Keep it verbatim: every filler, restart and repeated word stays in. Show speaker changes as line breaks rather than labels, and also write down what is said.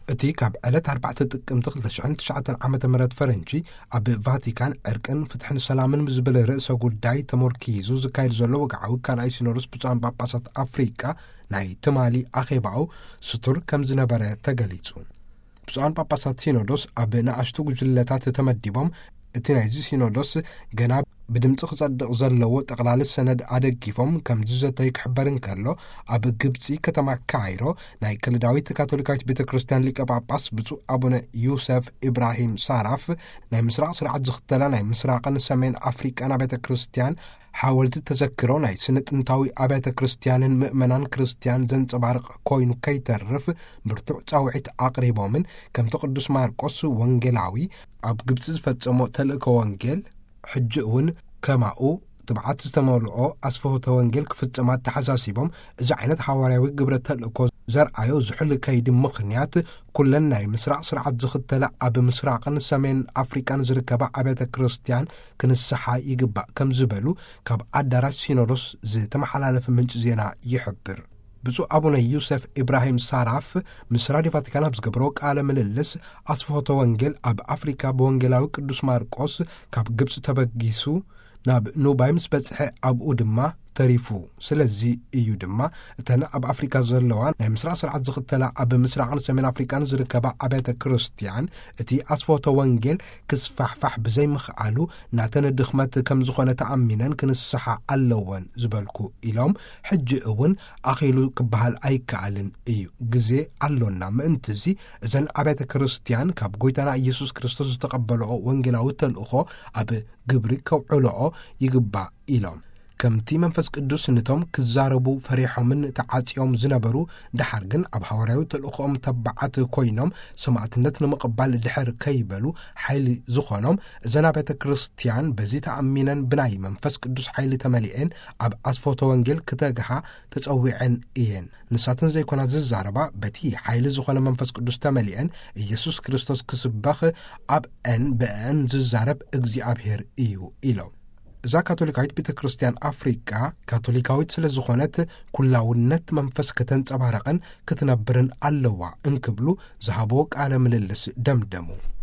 እቲ ካብ ዕለት ኣርባዕተ ጥቅምቲ ክልተ ሽሕን ትሽዓተን ዓመተ ምህረት ፈረንጂ ኣብ ቫቲካን ዕርቅን ፍትሕን ሰላምን ዝብል ርእሰ ጉዳይ ተመርኪዙ ዝካየድ ዘሎ ወግዓዊ ካልኣይ ሲኖዶስ ብፁዓን ጳጳሳት ኣፍሪቃ ናይ ትማሊ ኣኼባኡ ስቱር ከም ዝነበረ ተገሊጹ። ብፁዓን ጳጳሳት ሲኖዶስ ኣብ ንኣሽቱ ጉጅለታት ተመዲቦም እቲ ናይዚ ሲኖዶስ ገና ብድምፂ ክጸድቕ ዘለዎ ጠቕላሊ ሰነድ ኣደጊፎም ከም ዝዘተይ ክሕበር እንከሎ ኣብ ግብፂ ከተማ ካይሮ ናይ ከልዳዊት ካቶሊካዊት ቤተ ክርስቲያን ሊቀ ጳጳስ ብፁዕ ኣቡነ ዩሰፍ ኢብራሂም ሳራፍ ናይ ምስራቅ ስርዓት ዝኽተላ ናይ ምስራቅን ሰሜን ኣፍሪቃን ቤተ ክርስቲያን ሓወልቲ ተዘክሮ ናይ ስነ ጥንታዊ ኣብያተ ክርስቲያንን ምእመናን ክርስቲያን ዘንጸባርቕ ኮይኑ ከይተርፍ ብርቱዕ ጻውዒት ኣቕሪቦምን ከምቲ ቅዱስ ማርቆስ ወንጌላዊ ኣብ ግብፂ ዝፈጸሞ ተልእኮ ወንጌል ሕጂ እውን ከማኡ ትብዓት ዝተመልኦ ኣስፈሆተ ወንጌል ክፍጽማት ተሓሳሲቦም እዚ ዓይነት ሓዋርያዊ ግብረ ተልእኮ ዘርአዮ ዝሕል ከይዲ ምኽንያት ኩለን ናይ ምስራቅ ስርዓት ዝኽተለ ኣብ ምስራቅን ሰሜን ኣፍሪቃን ዝርከባ ኣብያተ ክርስቲያን ክንስሓ ይግባእ ከም ዝበሉ ካብ ኣዳራሽ ሲኖዶስ ዝተመሓላለፈ ምንጭ ዜና ይሕብር። ብፁዕ ኣቡነ ዩሰፍ ኢብራሂም ሳራፍ ምስ ራድዮ ቫቲካን ኣብ ዝገብሮ ቃለ ምልልስ ኣስፈሆተ ወንጌል ኣብ ኣፍሪካ ብወንጌላዊ ቅዱስ ማርቆስ ካብ ግብፂ ተበጊሱ ናብ ኑባይ ምስ በጽሐ ኣብኡ ድማ ተሪፉ ስለዚ እዩ ድማ እተን ኣብ ኣፍሪካ ዘለዋ ናይ ምስራቅ ስርዓት ዝኽተላ ኣብ ምስራቅን ሰሜን ኣፍሪካን ዝርከባ ኣብያተ ክርስቲያን እቲ ኣስፈሆተ ወንጌል ክስፋሕፋሕ ብዘይምኽኣሉ ናተን ድኽመት ከም ዝኾነ ተኣሚነን ክንስሓ ኣለወን ዝበልኩ ኢሎም ሕጂ እውን ኣኺሉ ክበሃል ኣይከኣልን እዩ ግዜ ኣሎና ምእንቲ እዚ እዘን ኣብያተ ክርስቲያን ካብ ጎይታና ኢየሱስ ክርስቶስ ዝተቐበልኦ ወንጌላዊ ተልእኾ ኣብ ግብሪ ከውዕልኦ ይግባእ ኢሎም ከምቲ መንፈስ ቅዱስ ነቶም ክዛረቡ ፈሪሖምን ተዓጽዮም ዝነበሩ ድሓር ግን ኣብ ሓዋርያዊ ተልእኾኦም ተባዓት ኮይኖም ሰማዕትነት ንምቕባል ድሕር ከይበሉ ሓይሊ ዝኾኖም እዘን ቤተ ክርስቲያን በዚ ተኣሚነን ብናይ መንፈስ ቅዱስ ሓይሊ ተመሊአን ኣብ ኣስፈሆተ ወንጌል ክተግሃ ተጸዊዐን እየን። ንሳትን ዘይኮና ዝዛረባ በቲ ሓይሊ ዝኾነ መንፈስ ቅዱስ ተመሊአን ኢየሱስ ክርስቶስ ክስበኽ ኣብ አን በአን ዝዛረብ እግዚአብሔር እዩ ኢሎም እዛ ካቶሊካዊት ቤተ ክርስቲያን ኣፍሪቃ ካቶሊካዊት ስለ ዝኾነት ኩላውነት መንፈስ ከተንጸባረቐን ክትነብርን ኣለዋ እንክብሉ ዝሃቦ ቃለ ምልልስ ደምደሙ።